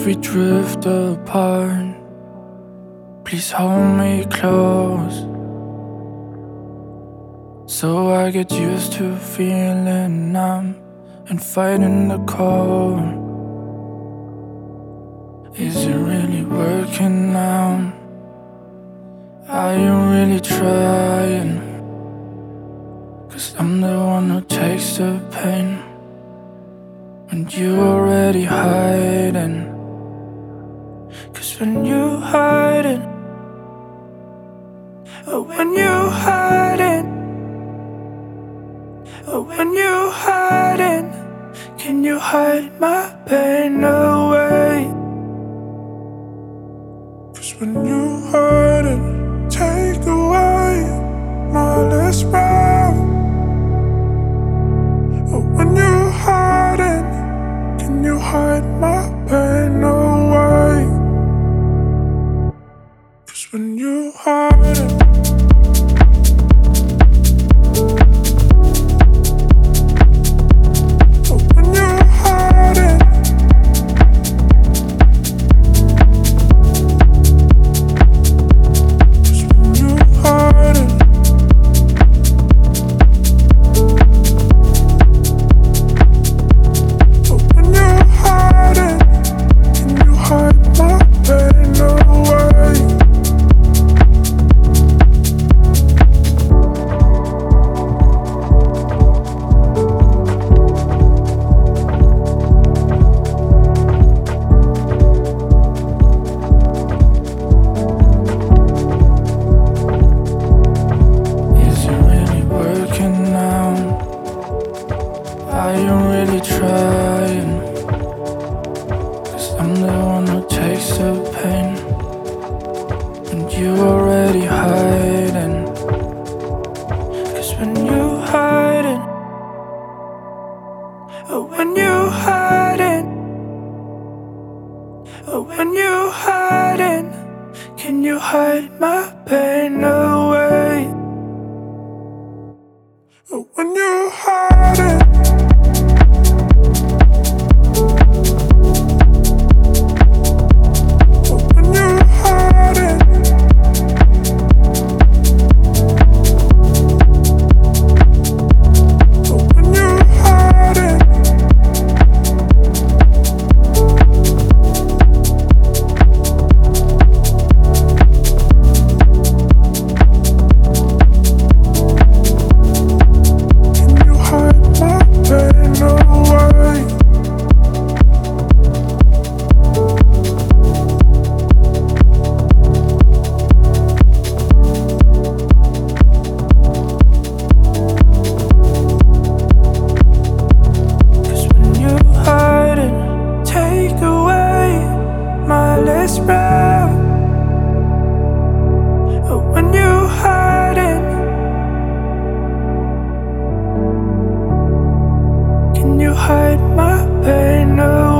we drift apart, please hold me close, so I get used to feeling numb and fighting the cold. Is it really working now? Are you really trying? 'Cause I'm the one who takes the pain when you already hiding. 'Cause when you hiding, oh when you hiding, oh when you hiding, can you hide my pain away? 'Cause when you hiding, take away my last breath. Oh when you hiding, can you hide my pain away? 'Cause when you hiding, are you really trying? 'Cause I'm the one who takes the pain and you already hiding. 'Cause when you hiding, oh when you hiding, oh when you hiding, can you hide my pain away? Oh when you hiding, oh when you hiding, can you hide my pain away?